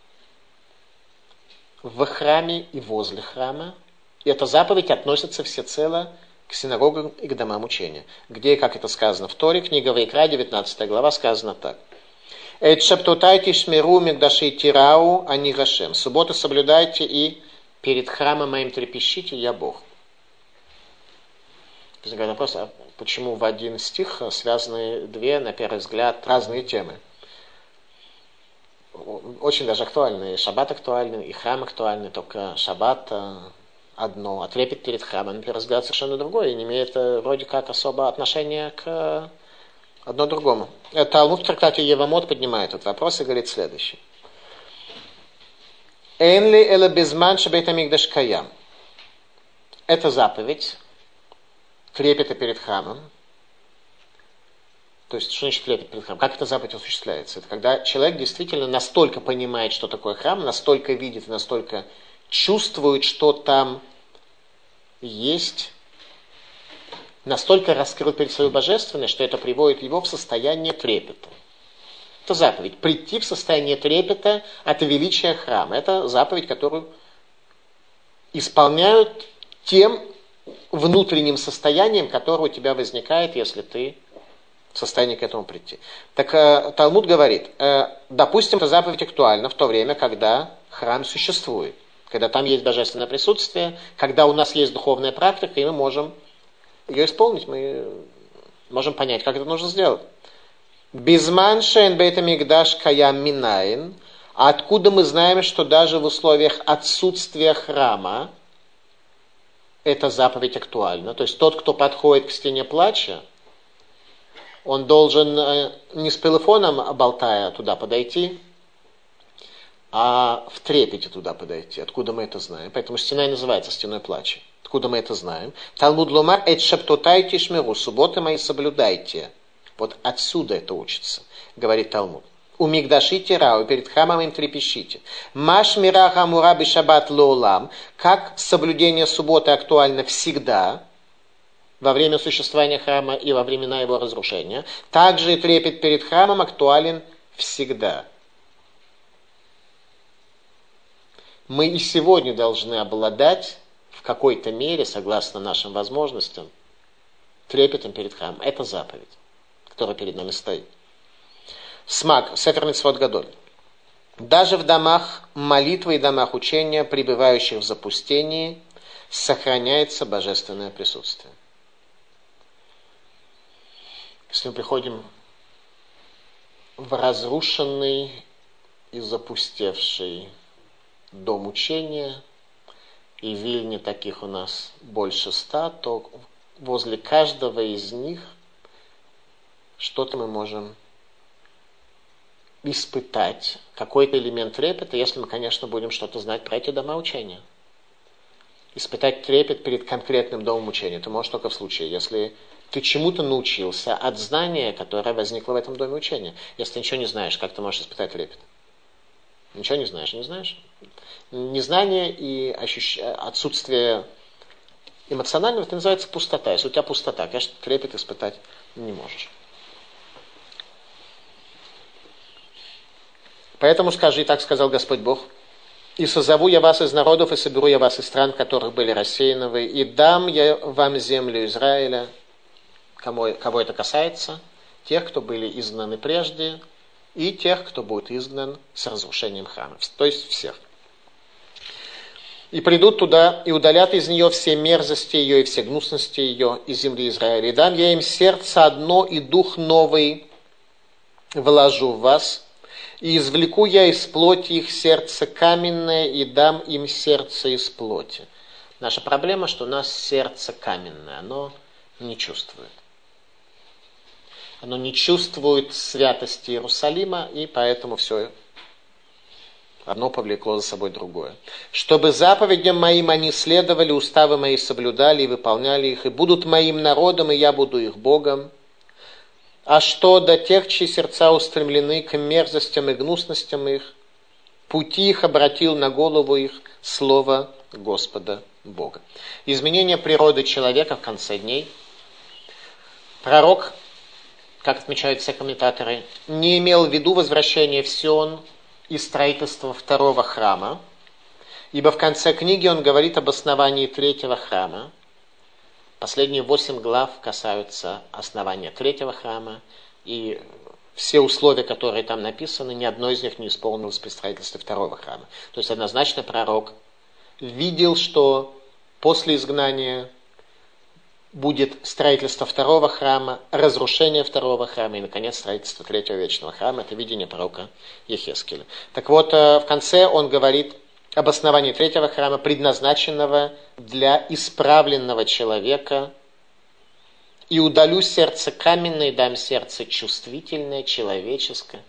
в храме и возле храма. И эта заповедь относится всецело к синагогам и к домам учения. Где, как это сказано в Торе, книга Ваикра, 19 глава, сказано так. «Эт шаптутайте шмиру мигдаши тирау ани гашем». Субботу соблюдайте и перед храмом моим трепещите, я Бог. Возникает вопрос, а почему в один стих связаны две, на первый взгляд, разные темы? Очень даже актуальны. Шаббат актуальный, и храм актуальный, только шаббат одно, а трепет перед храмом, на первый взгляд, совершенно другое, и не имеет вроде как особо отношения к одно другому. Талмуд в трактате Евамот поднимает этот вопрос и говорит следующее. «Энли эла безман шабейт амикдаш каям». Это заповедь трепета перед храмом. То есть, что значит трепет перед храмом? Как эта заповедь осуществляется? Это когда человек действительно настолько понимает, что такое храм, настолько видит и настолько чувствует, что там есть, настолько раскрыл перед свою божественность, что это приводит его в состояние трепета. Это заповедь. Прийти в состояние трепета от величия храма. Это заповедь, которую исполняют тем внутренним состоянием, которое у тебя возникает, если ты в состоянии к этому прийти. Так Талмуд говорит, допустим, эта заповедь актуальна в то время, когда храм существует, когда там есть божественное присутствие, когда у нас есть духовная практика, и мы можем ее исполнить, мы можем понять, как это нужно сделать. Безман шен бейт амикдаш каям минаин. А откуда мы знаем, что даже в условиях отсутствия храма эта заповедь актуальна? То есть тот, кто подходит к стене плача, он должен не с телефоном болтая туда подойти, а в трепете туда подойти. Откуда мы это знаем? Поэтому стена и называется стеной плача. Откуда мы это знаем? Талмуд ломар эт шаптутайте шмиру. Субботы мои соблюдайте. Вот отсюда это учится, говорит Талмуд. У мигдашите рау, перед храмом им трепещите. Маш мира хамура бишабат лоулам. Как соблюдение субботы актуально всегда, во время существования храма и во времена его разрушения, также и трепет перед храмом актуален всегда. Мы и сегодня должны обладать в какой-то мере, согласно нашим возможностям, трепетом перед храмом. Это заповедь, которая перед нами стоит. Смак, Сефер Мицвот Гадоль. Даже в домах молитвы и домах учения, пребывающих в запустении, сохраняется божественное присутствие. Если мы приходим в разрушенный и запустевший дом учения, и в Вильне таких у нас больше 100, то возле каждого из них что-то мы можем испытать, какой-то элемент трепета, если мы, конечно, будем что-то знать про эти дома учения. Испытать трепет перед конкретным домом учения. Это можешь только в случае, если ты чему-то научился от знания, которое возникло в этом доме учения. Если ты ничего не знаешь, как ты можешь испытать трепет? Ничего не знаешь, не знаешь? Незнание и отсутствие эмоционального, это называется пустота. Если у тебя пустота, конечно, трепет испытать не можешь. Поэтому скажи, так сказал Господь Бог, «И созову я вас из народов, и соберу я вас из стран, в которых были рассеяны вы, и дам я вам землю Израиля». Кого это касается? Тех, кто были изгнаны прежде, и тех, кто будет изгнан с разрушением храма, то есть всех. И придут туда, и удалят из нее все мерзости ее и все гнусности ее из земли Израиля. И дам я им сердце одно, и дух новый вложу в вас, и извлеку я из плоти их сердце каменное, и дам им сердце из плоти. Наша проблема, что у нас сердце каменное, оно не чувствует. Оно не чувствует святости Иерусалима, и поэтому все одно повлекло за собой другое. Чтобы заповедям моим они следовали, уставы мои соблюдали и выполняли их, и будут моим народом, и я буду их Богом. А что до тех, чьи сердца устремлены к мерзостям и гнусностям их, пути их обратил на голову их слово Господа Бога. Изменение природы человека в конце дней. Пророк, как отмечают все комментаторы, не имел в виду возвращение в Сион и строительство второго храма, ибо в конце книги он говорит об основании третьего храма. Последние 8 глав касаются основания третьего храма, и все условия, которые там написаны, ни одно из них не исполнилось при строительстве второго храма. То есть однозначно пророк видел, что после изгнания будет строительство второго храма, разрушение второго храма и, наконец, строительство третьего вечного храма. Это видение пророка Ехескеля. Так вот, в конце он говорит об основании третьего храма, предназначенного для исправленного человека. «И удалю сердце каменное, и дам сердце чувствительное, человеческое».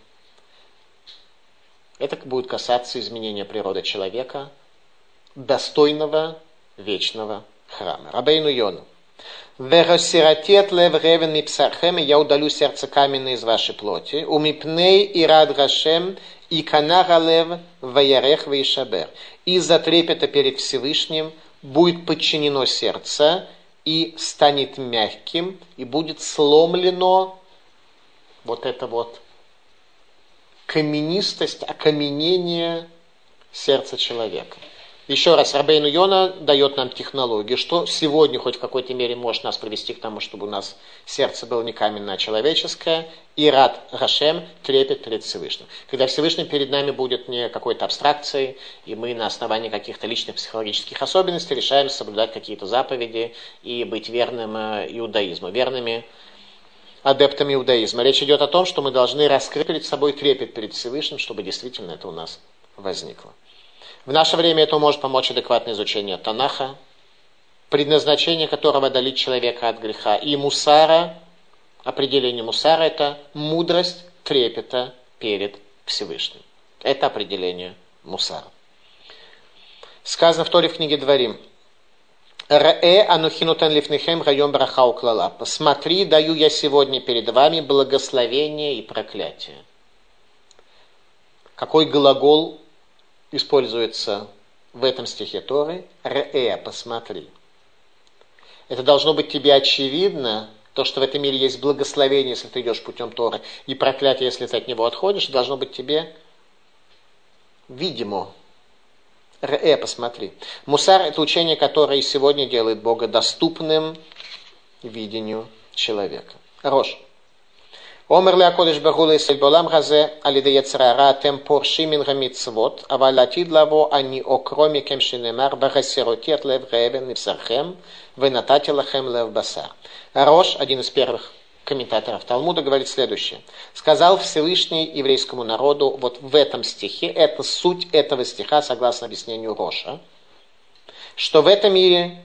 Это будет касаться изменения природы человека, достойного вечного храма. Рабейну Йону. «Веросиротет лев ревен мипсархем, и я удалю сердце каменное из вашей плоти, умипней и рад гашем, и канара лев ваярех ваишабер». Из-за трепета перед Всевышним будет подчинено сердце, и станет мягким, и будет сломлено вот это вот каменистость, окаменение сердца человека. Еще раз, Рабейну Йона дает нам технологию, что сегодня хоть в какой-то мере может нас привести к тому, чтобы у нас сердце было не каменное, а человеческое. И рад Гашем, трепет перед Всевышним. Когда Всевышний перед нами будет не какой-то абстракцией, и мы на основании каких-то личных психологических особенностей решаем соблюдать какие-то заповеди и быть верным иудаизму, верными адептами иудаизма. Речь идет о том, что мы должны раскрыть перед собой трепет перед Всевышним, чтобы действительно это у нас возникло. В наше время это может помочь адекватное изучение Танаха, предназначение которого отдалить человека от греха. И мусара, определение мусара – это мудрость трепета перед Всевышним. Это определение мусара. Сказано в Торе в книге Дворим. «Рэ анухинутен лифнехем райом браха уклала». «Посмотри, даю я сегодня перед вами благословение и проклятие». Какой глагол используется в этом стихе Торы? «Рэ», посмотри. Это должно быть тебе очевидно, то, что в этом мире есть благословение, если ты идешь путем Торы, и проклятие, если ты от него отходишь, должно быть тебе видимо. «Рэ», посмотри. Мусар – это учение, которое сегодня делает Бога доступным видению человека. Рош. Омер ле акодеш бару лейсель болам хазе алиде яцера ра тем порши мин гамитцвот, аваль атид лаво ани окроми кем шинемар багасиротет лев гевен нипсархем венатати лахем лев басар. Рош, один из первых комментаторов Талмуда, говорит следующее. Сказал Всевышний еврейскому народу вот в этом стихе, это суть этого стиха, согласно объяснению Роша, что в этом мире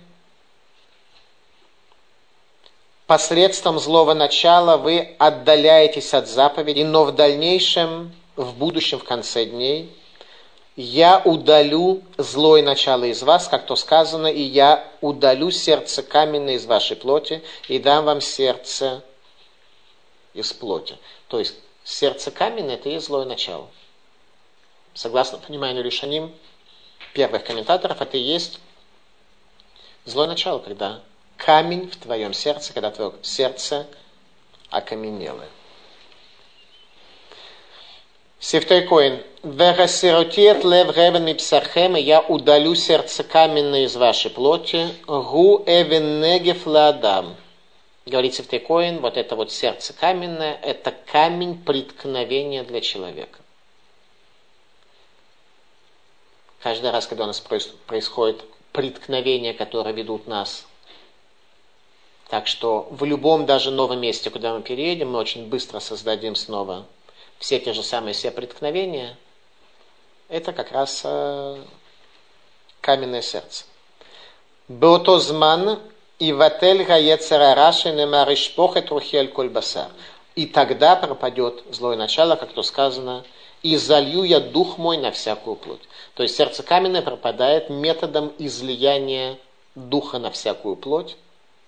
посредством злого начала вы отдаляетесь от заповедей, но в дальнейшем, в будущем, в конце дней, я удалю злое начало из вас, как то сказано, и я удалю сердце каменное из вашей плоти, и дам вам сердце из плоти. То есть, сердце каменное – это и есть злое начало. Согласно пониманию Ришоним, первых комментаторов, это и есть злое начало, когда камень в твоем сердце, когда твое сердце окаменелое. Сифтей Коэн. «Верасиротет лев ревен мипсархем, и я удалю сердце каменное из вашей плоти, гу эвен негев ладам». Говорит Сефтей Коэн, вот это вот сердце каменное, это камень преткновения для человека. Каждый раз, когда у нас происходит преткновения, которые ведут нас. Так что в любом даже новом месте, куда мы переедем, мы очень быстро создадим снова все те же самые все преткновения. Это как раз каменное сердце. Беотозман и ватель гаецера раши немаришпохет рухель кольбасар. И тогда пропадет злое начало, как то сказано, и залью я дух мой на всякую плоть. То есть сердце каменное пропадает методом излияния духа на всякую плоть.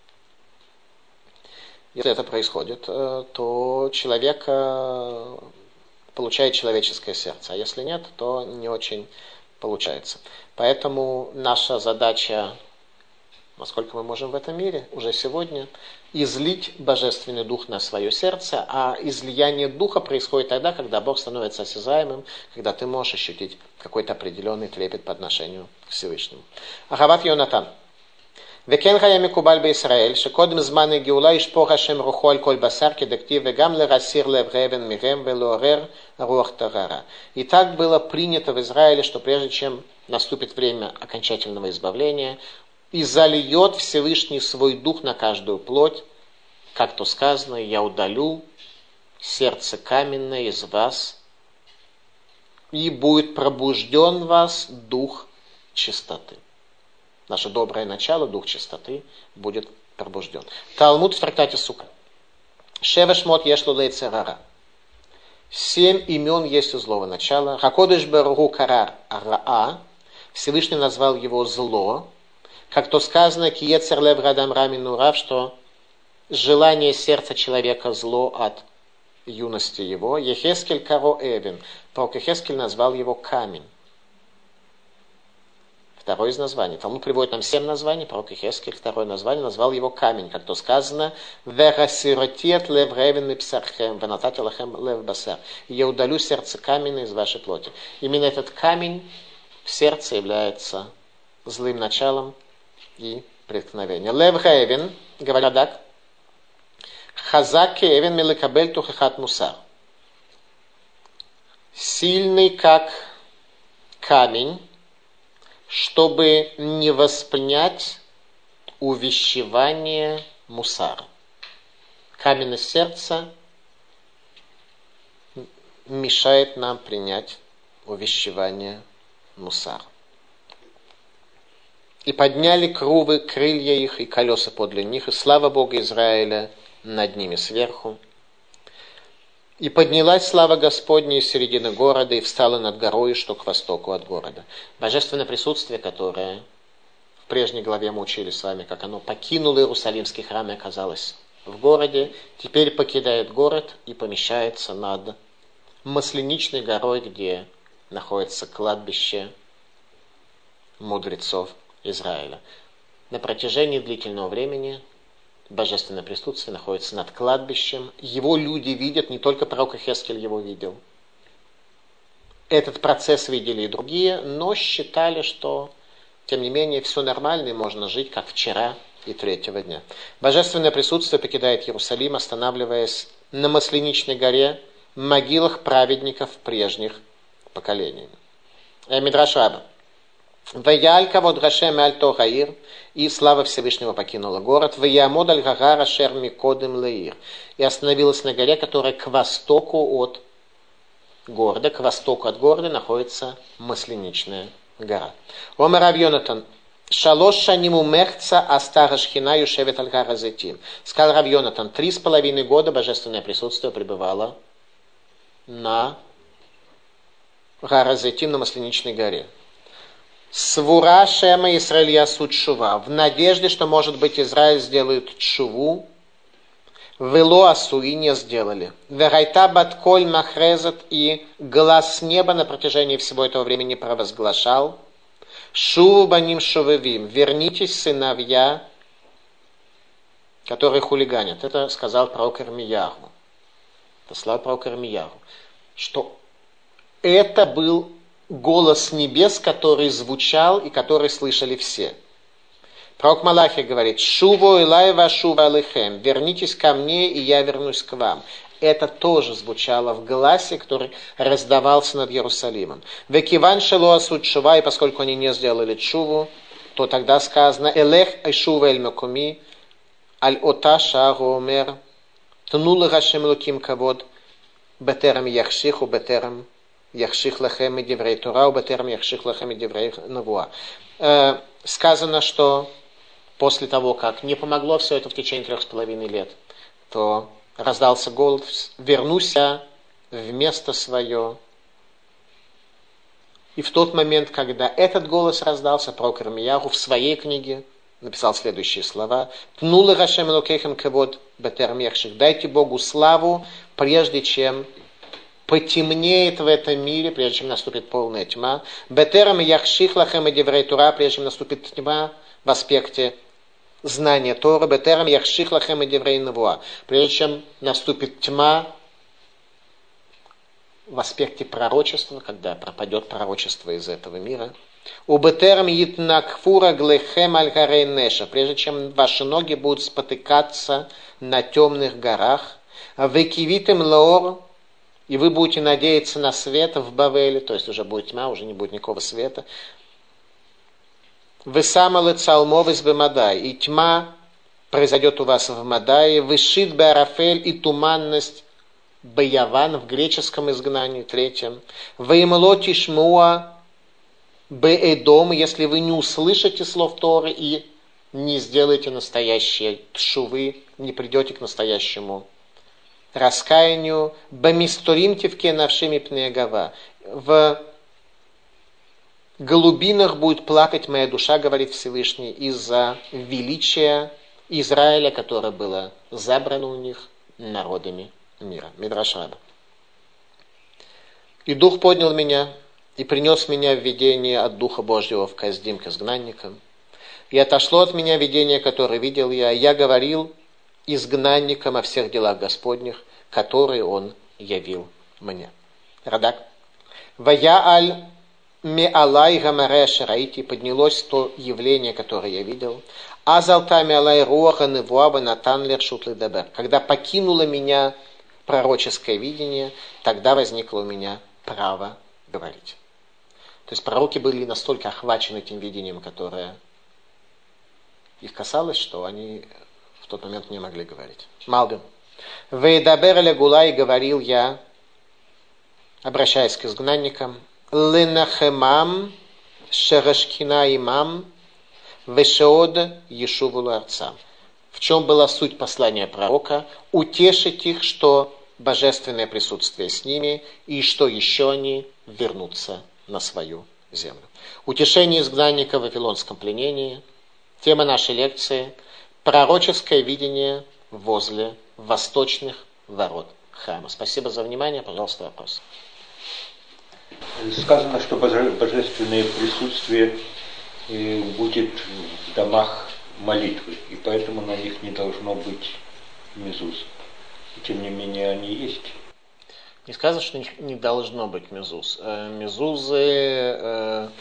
Если это происходит, то человек получает человеческое сердце. А если нет, то не очень получается. Поэтому наша задача, насколько мы можем в этом мире, уже сегодня, излить Божественный Дух на свое сердце, а излияние Духа происходит тогда, когда Бог становится осязаемым, когда ты можешь ощутить какой-то определенный трепет по отношению к Всевышнему. Ахават Йонатан. וכן היה מקובל בישראל, שקודם זמן הגאולה ישפוך השם רוחו על כל בשר כדכתיב, וגם להסיר לב רבן מהם ולעורר רוח טהרה. И так было принято в Израиле, что прежде чем наступит время окончательного избавления, и зальет Всевышний свой дух на каждую плоть, как то сказано, я удалю сердце каменное из вас, и будет пробужден в вас дух чистоты. Наше доброе начало, дух чистоты, будет пробужден. Талмуд в трактате Сука. Шева шмот ешлу лейцерара. 7 имен есть у злого начала. Хакодыш баругу карар раа. Всевышний назвал его зло. Как то сказано, киецер лев радам рамину рав, что желание сердца человека зло от юности его. Ехескель каро эвен. Пророк Ехескель назвал его камень. Второе из названий. Талмуд приводит нам 7 названий, пророк Ехескель, второе название, назвал его камень, как то сказано, «Верасиротет лев ревен мипсархем, венатати лахем лев басар». «Я удалю сердце каменное из вашей плоти». Именно этот камень в сердце является злым началом и преткновением. Лев ревен, говорят так, «Хазак эвен миликабель тухахат мусар». Сильный, как камень, чтобы не воспринять увещевание мусара. Каменность сердца мешает нам принять увещевание мусара. И подняли крувы, крылья их и колеса подле них, и слава Бога Израиля над ними сверху. И поднялась слава Господня из середины города и встала над горой, что к востоку от города. Божественное присутствие, которое в прежней главе мы учили с вами, как оно покинуло Иерусалимский храм и оказалось в городе, теперь покидает город и помещается над Масленичной горой, где находится кладбище мудрецов Израиля. На протяжении длительного времени Божественное присутствие находится над кладбищем. Его люди видят, не только пророк Ехескель его видел. Этот процесс видели и другие, но считали, что, тем не менее, все нормально и можно жить, как вчера и третьего дня. Божественное присутствие покидает Иерусалим, останавливаясь на Масленичной горе, в могилах праведников прежних поколений. Мидраш Раба. «Ваялька вот Гашем аль Тогаир», и слава Всевышнего покинула город. «Ваямод аль Гагара шер микодем леир», и остановилась на горе, которая к востоку от города. К востоку от города находится Масленичная гора. Омар Рав Йонатан. «Шалош шаниму мехца астара шхина юшевет аль гара зетим». Сказал Рав Йонатан, 3,5 года Божественное присутствие пребывало на гара зетим, на Масленичной горе. Свура Шема Исраэль ясут шува. В надежде, что, может быть, Израиль сделает шуву. Вело асуи не сделали. Верайта батколь махрезат, и глаз неба на протяжении всего этого времени провозглашал. Шуву баним шувевим. Вернитесь, сыновья, которые хулиганят. Это сказал пророк Ирмияху. Это слова пророка Ирмияху. Что это был голос небес, который звучал и который слышали все. Пророк Малахия говорит, «Шуву илай ва шува алейхем», «Вернитесь ко мне, и я вернусь к вам». Это тоже звучало в гласе, который раздавался над Иерусалимом. «Векиван шело асуд шува», и поскольку они не сделали чуву, то тогда сказано, «Элех айшува эль мекуми, аль ота шагу омер, тнулы гашем луким кавод, бетерам яхшиху, бетерам яхших лахем и деврей тура, бетерам яхших лахем и деврей навуа». Сказано, что после того, как не помогло все это в течение 3,5 лет, то раздался голос, вернусь я в место свое. И в тот момент, когда этот голос раздался, пророк Ирмияху в своей книге написал следующие слова. «Тнулы рашем локехем кавод бетерам яхших». Дайте Богу славу, прежде чем потемнеет в этом мире, прежде чем наступит полная тьма. Бетерам яхших лахем и деврей тура, прежде чем наступит тьма в аспекте знания Тора. Бетерам яхших лахем и деврей навуа, прежде чем наступит тьма в аспекте пророчества, когда пропадет пророчество из этого мира. У бетерам йитнакфура глехем аль-гарей неша, прежде чем ваши ноги будут спотыкаться на темных горах. Векивитем лоор, и вы будете надеяться на свет в Бавеле, то есть уже будет тьма, уже не будет никакого света. Вы самалы цалмов из Бемадай, и тьма произойдет у вас в Мадае. Вышит беарафель, и туманность Баяван в греческом изгнании, 3. Ваимлоти шмуа беэдом, если вы не услышите слов Торы и не сделаете настоящие тшувы, не придете к настоящему раскаянию. Бамисторим тивке навшими пнеагава. В глубинах будет плакать моя душа, говорит Всевышний, из-за величия Израиля, которое было забрано у них народами мира. Мидраш Раба. И Дух поднял меня и принес меня в видение от Духа Божьего в Каздим к изгнанникам. И отошло от меня видение, которое видел я. Я говорил изгнанникам о всех делах Господних, которые Он явил мне. Радак. Вая аль меалай гамаре шараити, поднялось то явление, которое я видел. Азалта меалай руаха невуаба натан лершут ледабер. Когда покинуло меня пророческое видение, тогда возникло у меня право говорить. То есть пророки были настолько охвачены этим видением, которое их касалось, что они в тот момент не могли говорить. Малбим. Вейдабер легулай, говорил я, обращаясь к изгнанникам, ленахемам шерашкина имам вешеод ешуву ларцам. В чем была суть послания пророка? Утешить их, что божественное присутствие с ними, и что еще они вернутся на свою землю. Утешение изгнанника в вавилонском пленении. Тема нашей лекции – пророческое видение возле восточных ворот храма. Спасибо за внимание. Пожалуйста, вопрос. Сказано, что божественное присутствие будет в домах молитвы, и поэтому на них не должно быть мезуз. Тем не менее, они есть. Не сказано, что не должно быть мезуз. Мезузы...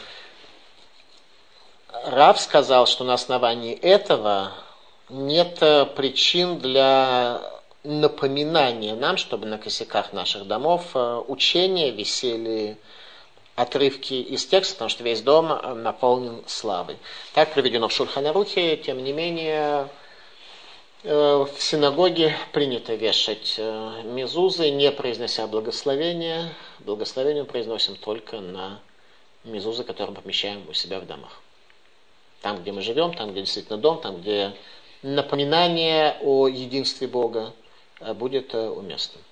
Рав сказал, что на основании этого нет причин для напоминания нам, чтобы на косяках наших домов учения висели отрывки из текста, потому что весь дом наполнен славой. Так приведено в Шульхан Арухе, тем не менее... В синагоге принято вешать мезузы, не произнося благословения. Благословение мы произносим только на мезузы, которые мы помещаем у себя в домах. Там, где мы живем, там, где действительно дом, там, где напоминание о единстве Бога будет уместным.